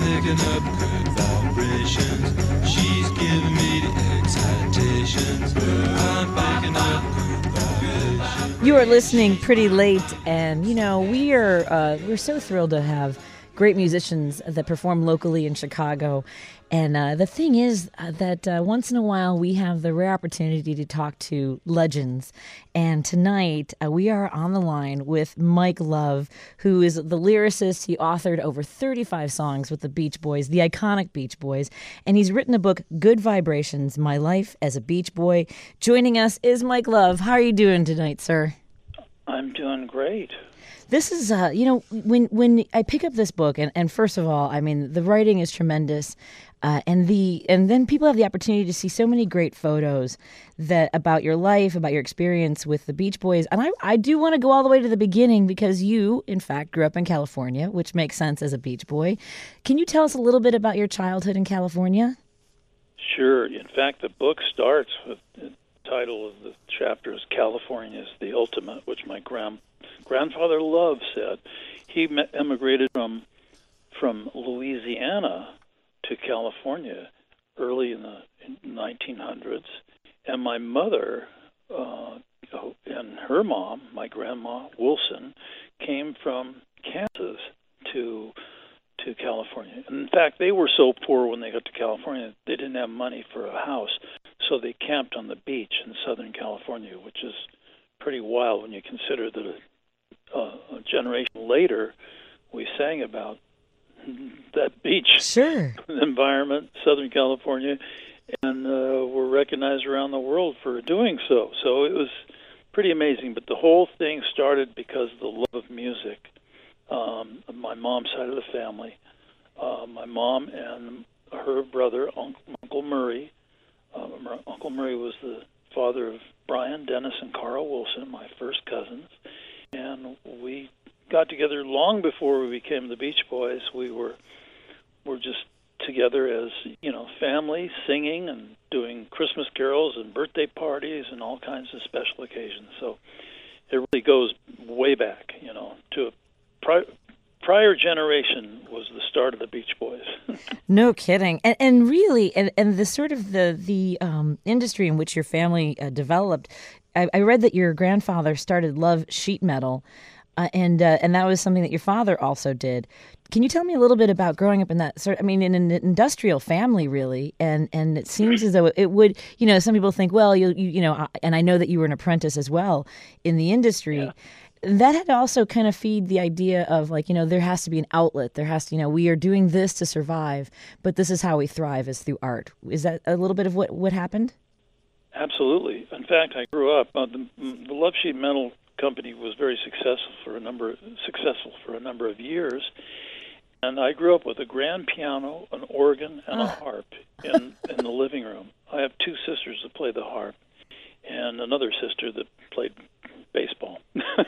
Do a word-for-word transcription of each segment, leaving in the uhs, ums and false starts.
picking up good vibrations. She's giving me the excitations. I'm picking up good vibrations. You are listening Pretty Late, and you know we are uh, we're so thrilled to have great musicians that perform locally in Chicago. And uh, the thing is uh, that uh, once in a while we have the rare opportunity to talk to legends. And tonight uh, we are on the line with Mike Love, who is the lyricist. He authored over thirty-five songs with the Beach Boys, the iconic Beach Boys. And he's written a book, Good Vibrations, My Life as a Beach Boy. Joining us is Mike Love. How are you doing tonight, sir? I'm doing great. This is, uh, you know, when when I pick up this book, and, and first of all, I mean, the writing is tremendous, uh, and the and then people have the opportunity to see so many great photos that about your life, about your experience with the Beach Boys, and I, I do want to go all the way to the beginning because you, in fact, grew up in California, which makes sense as a Beach Boy. Can you tell us a little bit about your childhood in California? Sure. In fact, the book starts with the title of the chapter is California is the Ultimate, which my grand, grandfather Love said. He emigrated from from Louisiana to California early in the nineteen hundreds, and my mother uh, and her mom, my grandma Wilson, came from Kansas to to California. And in fact, they were so poor when they got to California, they didn't have money for a house, so they camped on the beach in Southern California, which is pretty wild when you consider that a, uh, a generation later, we sang about that beach sure. environment, Southern California, and uh, were recognized around the world for doing so. So it was pretty amazing. But the whole thing started because of the love of music. Um, my mom's side of the family, uh, my mom and her brother, Uncle Murray. Uh, Uncle Murray was the father of Brian, Dennis, and Carl Wilson, my first cousins. And we got together long before we became the Beach Boys. We were were just together as, you know, family, singing and doing Christmas carols and birthday parties and all kinds of special occasions. So it really goes way back, you know, to a pri- prior generation was the start of the Beach Boys. No kidding. And, and really, and, and the sort of the, the um, industry in which your family uh, developed, I, I read that your grandfather started Love Sheet Metal, uh, and uh, and that was something that your father also did. Can you tell me a little bit about growing up in that sort? I mean, in an industrial family, really, and and it seems as though it would. You know, some people think, well, you you, you know, and I know that you were an apprentice as well in the industry. Yeah. That had to also kind of feed the idea of, like, you know, there has to be an outlet. There has to, you know, we are doing this to survive, but this is how we thrive, is through art. Is that a little bit of what, what happened? Absolutely. In fact, I grew up. Uh, the, the Love Sheet Metal Company was very successful for a number successful for a number of years, and I grew up with a grand piano, an organ, and a harp in in the living room. I have two sisters that play the harp, and another sister that played baseball.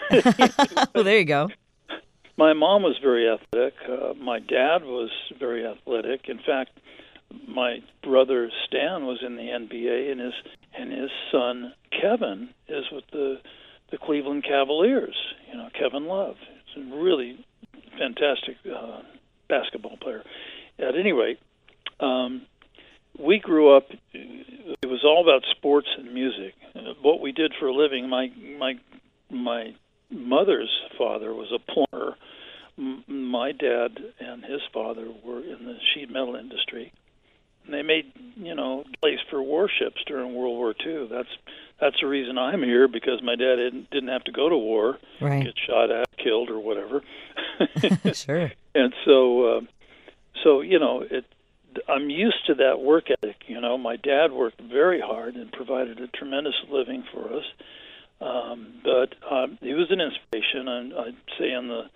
Well, there you go. My mom was very athletic. Uh, my dad was very athletic. In fact, my brother Stan was in the N B A, and his and his son Kevin is with the the Cleveland Cavaliers. You know, Kevin Love. He's a really fantastic uh, basketball player. At any rate, um, we grew up. It was all about sports and music. What we did for a living. My my my mother's father was a plumber. M- my dad and his father were in the sheet metal industry. And they made, you know, place for warships during World War Two. That's that's the reason I'm here, because my dad didn't didn't have to go to war, right. get shot at, killed, or whatever. Sure. And so, uh, so you know, it. I'm used to that work ethic. You know, my dad worked very hard and provided a tremendous living for us. Um, but um, he was an inspiration, and I'd say in the,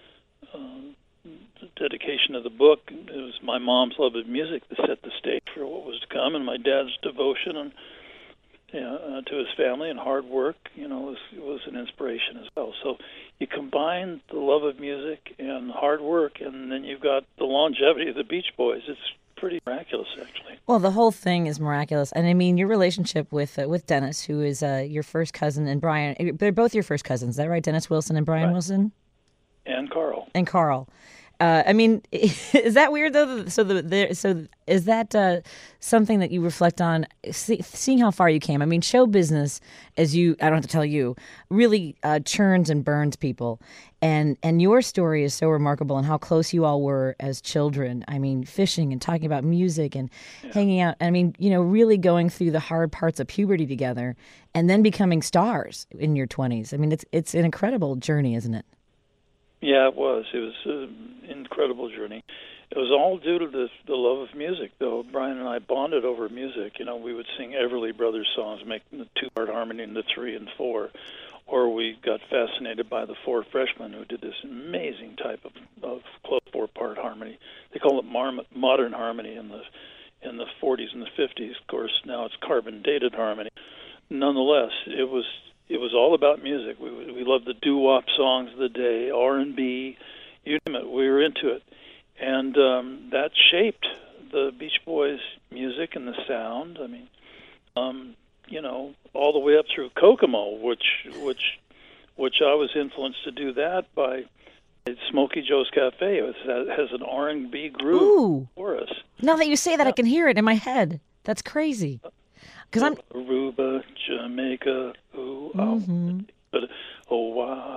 uh, the dedication of the book, it was my mom's love of music that set the stage for what was to come, and my dad's devotion and you know, uh, to his family and hard work, you know, was was an inspiration as well. So you combine the love of music and hard work, and then you've got the longevity of the Beach Boys. It's pretty miraculous, actually. Well, the whole thing is miraculous. And I mean, your relationship with uh, with Dennis, who is uh, your first cousin, and Brian, they're both your first cousins, is that right? Dennis Wilson and Brian Right. Wilson? And Carl. And Carl. Uh, I mean, is that weird though? So the, the so is that uh, something that you reflect on, see, seeing how far you came? I mean, show business, as you I don't have to tell you, really uh, churns and burns people, and and your story is so remarkable and how close you all were as children. I mean, fishing and talking about music and yeah. hanging out. I mean, you know, really going through the hard parts of puberty together, and then becoming stars in your twenties. I mean, it's it's an incredible journey, isn't it? Yeah, it was. It was an incredible journey. It was all due to the, the love of music, though. Brian and I bonded over music. You know, we would sing Everly Brothers songs, making the two-part harmony in the three and four. Or we got fascinated by the Four Freshmen, who did this amazing type of, of close four-part harmony. They call it mar- modern harmony in the in the forties and the fifties. Of course, now it's carbon-dated harmony. Nonetheless, it was... It was all about music. We we loved the doo-wop songs of the day, R and B, you name it. We were into it. And um, that shaped the Beach Boys' music and the sound. I mean, um, you know, all the way up through Kokomo, which which which I was influenced to do that by Smokey Joe's Cafe. It has an R and B groove Ooh. for us. Now that you say that, yeah. I can hear it in my head. That's crazy. Because I'm Aruba, Jamaica, ooh, mm-hmm. oh, but oh,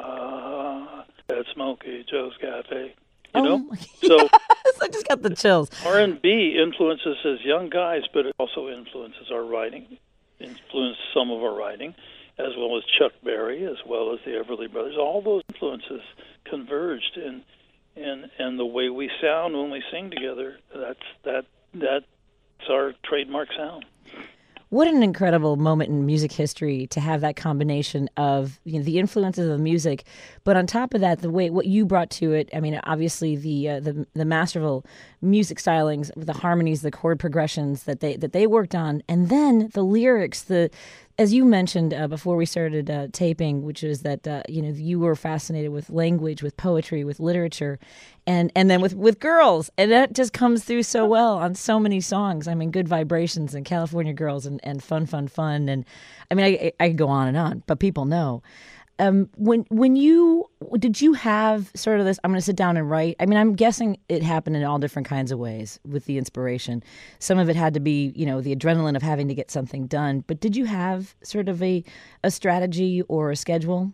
wow, at Smokey Joe's Cafe. You oh, know, so I just got the chills. R and B influences as young guys, but it also influences our writing. Influenced some of our writing, as well as Chuck Berry, as well as the Everly Brothers. All those influences converged in in and the way we sound when we sing together. That's that that's our trademark sound. What an incredible moment in music history to have that combination of, you know, the influences of music, but on top of that, the way what you brought to it. I mean, obviously the uh, the the masterful music stylings, the harmonies, the chord progressions that they that they worked on, and then the lyrics. The as you mentioned uh, before we started uh, taping, which is that uh, you know you were fascinated with language, with poetry, with literature, and and then with, with girls, and that just comes through so well on so many songs. I mean, Good Vibrations and California Girls and, and Fun Fun Fun, and I mean I I could go on and on, but people know. Um, when when you did you have sort of this? I'm going to sit down and write. I mean, I'm guessing it happened in all different kinds of ways with the inspiration. Some of it had to be, you know, the adrenaline of having to get something done. But did you have sort of a a strategy or a schedule?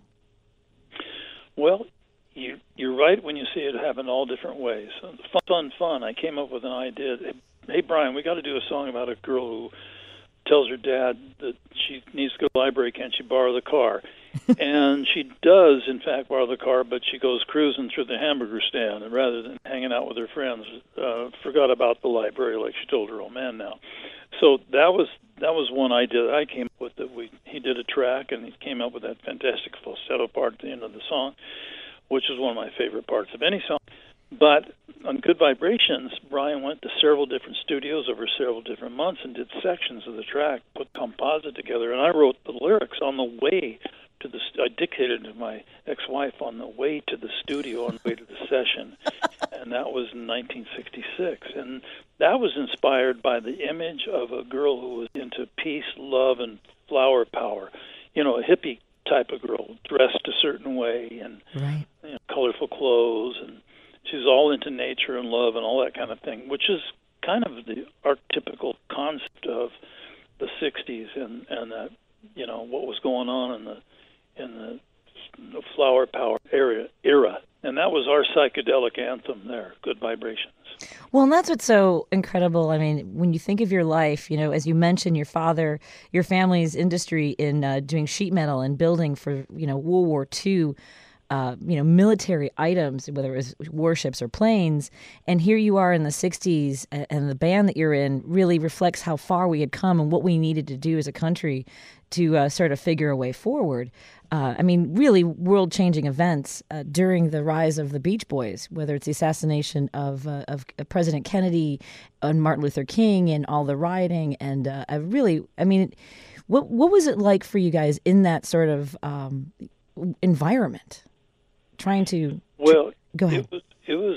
Well, you you're right when you see it happen all different ways. Fun, fun, fun. I came up with an idea. Hey, Brian, we got to do a song about a girl who tells her dad that she needs to go to the library. Can't she borrow the car? And she does, in fact, borrow the car, but she goes cruising through the hamburger stand, and rather than hanging out with her friends, uh, forgot about the library like she told her old man now. So that was that was one idea that I came up with. That we he did a track, and he came up with that fantastic falsetto part at the end of the song, which is one of my favorite parts of any song. But on Good Vibrations, Brian went to several different studios over several different months and did sections of the track, put composite together, and I wrote the lyrics on the way to the. I dictated to my ex-wife on the way to the studio, on the way to the session, and that was in nineteen sixty-six. And that was inspired by the image of a girl who was into peace, love, and flower power. You know, a hippie type of girl, dressed a certain way, and right. you know, colorful clothes, and she's all into nature and love and all that kind of thing, which is kind of the archetypical concept of the sixties and and that, you know, what was going on in the in the, the flower power era era, and that was our psychedelic anthem there, Good Vibrations. Well, and that's what's so incredible. I mean, when you think of your life, you know, as you mentioned, your father, your family's industry in uh, doing sheet metal and building for, you know, World War Two. Uh, you know, military items, whether it was warships or planes. And here you are in the sixties, and the band that you're in really reflects how far we had come and what we needed to do as a country to uh, sort of figure a way forward. Uh, I mean, really world-changing events uh, during the rise of the Beach Boys, whether it's the assassination of, uh, of President Kennedy and Martin Luther King and all the rioting. And uh, I really, I mean, what what was it like for you guys in that sort of um, environment? Trying to well, go ahead. It was it was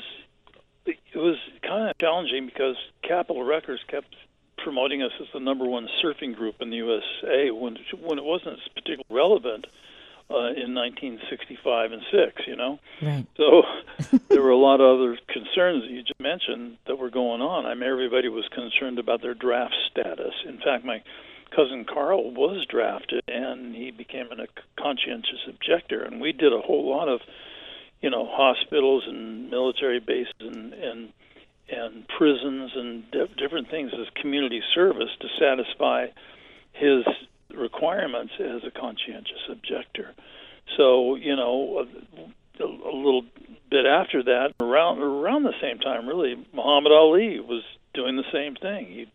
it was kind of challenging because Capitol Records kept promoting us as the number one surfing group in the U S A when when it wasn't particularly relevant. uh, in nineteen sixty-five and six, you know? Right. So there were a lot of other concerns that you just mentioned that were going on. I mean, everybody was concerned about their draft status. In fact, my cousin Carl was drafted, and he became a conscientious objector. And we did a whole lot of, you know, hospitals and military bases and and, and prisons and di- different things as community service to satisfy his requirements as a conscientious objector. So, you know, a, a little bit after that, around around the same time, really, Muhammad Ali was doing the same thing. He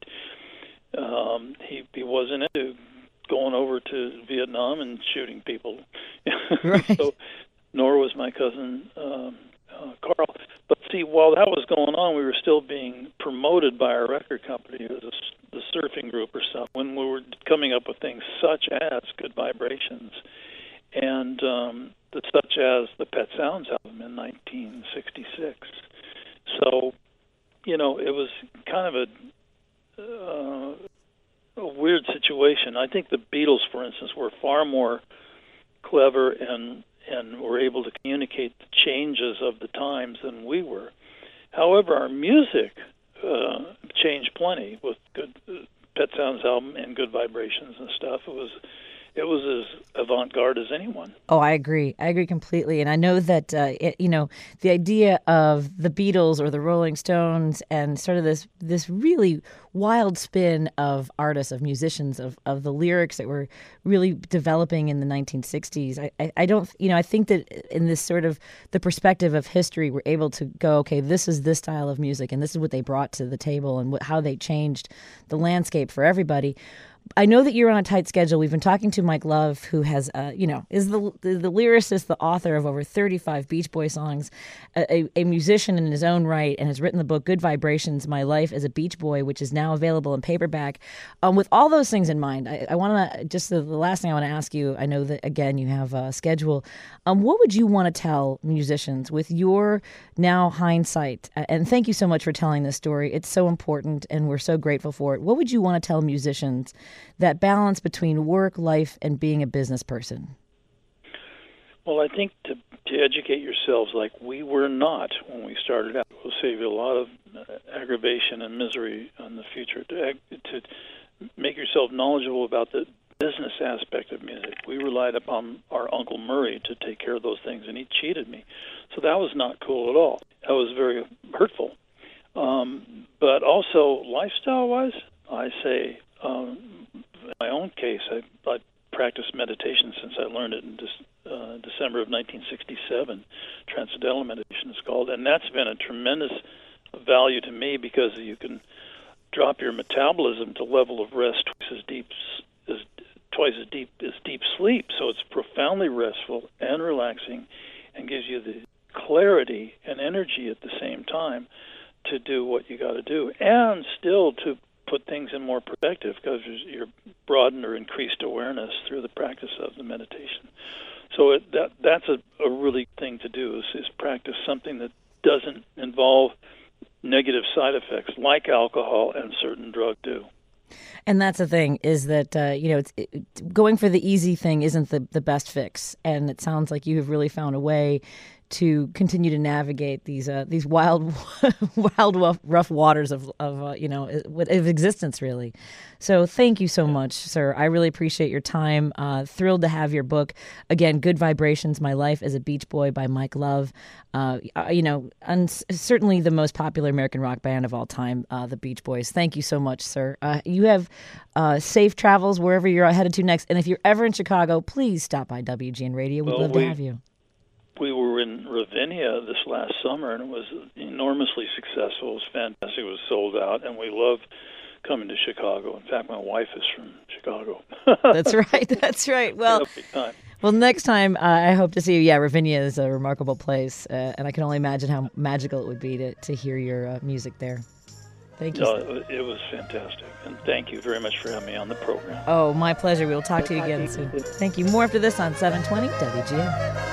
um, he he wasn't into going over to Vietnam and shooting people. Right. So, nor was my cousin um, uh, Carl. But see, while that was going on, we were still being promoted by our record company as a, the surfing group or something, when we were coming up with things such as Good Vibrations and um, the, such as the Pet Sounds album in nineteen sixty-six. So, you know, it was kind of a, uh, a weird situation. I think the Beatles, for instance, were far more clever and and were able to communicate the changes of the times than we were. However, our music uh, changed plenty with good uh, Pet Sounds album and Good Vibrations and stuff. It was it was as avant-garde as anyone. Oh, I agree. I agree completely. And I know that, uh, it, you know, the idea of the Beatles or the Rolling Stones and sort of this this really wild spin of artists, of musicians, of, of the lyrics that were really developing in the nineteen sixties. I, I, I don't, you know, I think that in this sort of the perspective of history, we're able to go, okay, this is this style of music and this is what they brought to the table and what, how they changed the landscape for everybody. I know that you're on a tight schedule. We've been talking to Mike Love, who has, uh, you know, is the, the the lyricist, the author of over thirty-five Beach Boy songs, a, a musician in his own right, and has written the book Good Vibrations, My Life as a Beach Boy, which is now available in paperback. Um, with all those things in mind, I, I want to, just the, the last thing I want to ask you, I know that, again, you have a schedule. Um, what would you want to tell musicians with your now hindsight? And thank you so much for telling this story. It's so important, and we're so grateful for it. What would you want to tell musicians that balance between work, life, and being a business person? Well, I think to, to educate yourselves like we were not when we started out will save you a lot of uh, aggravation and misery in the future. To, to make yourself knowledgeable about the business aspect of music. We relied upon our Uncle Murray to take care of those things, and he cheated me. So that was not cool at all. That was very hurtful. Um, but also, lifestyle-wise, I say, um, in my own case, I, I practiced meditation since I learned it in this, uh, December of nineteen sixty-seven. Transcendental meditation is called, and that's been a tremendous value to me because you can drop your metabolism to level of rest twice as deep as twice as deep as deep sleep. So it's profoundly restful and relaxing, and gives you the clarity and energy at the same time to do what you got to do, and still to put things in more perspective because you're broadened or increased awareness through the practice of the meditation. So it, that that's a, a really thing to do is, is practice something that doesn't involve negative side effects like alcohol and certain drugs do. And that's the thing is that, uh, you know, it's it, going for the easy thing isn't the, the best fix. And it sounds like you have really found a way to continue to navigate these uh, these wild, wild, rough waters of, of uh, you know, of existence, really. So thank you so much, sir. I really appreciate your time. Uh, thrilled to have your book. Again, Good Vibrations, My Life as a Beach Boy by Mike Love. Uh, you know, and certainly the most popular American rock band of all time, uh, the Beach Boys. Thank you so much, sir. Uh, you have uh, safe travels wherever you're headed to next. And if you're ever in Chicago, please stop by W G N Radio. We'd well, love we- to have you. We were in Ravinia this last summer, and it was enormously successful. It was fantastic. It was sold out, and we love coming to Chicago. In fact, my wife is from Chicago. That's right. That's right. Well, well, next time uh, I hope to see you. Yeah, Ravinia is a remarkable place, uh, and I can only imagine how magical it would be to, to hear your uh, music there. Thank you. No, it, it was fantastic, and thank you very much for having me on the program. Oh, my pleasure. We'll talk to you again soon. Thank you. More after this on seven twenty W G N.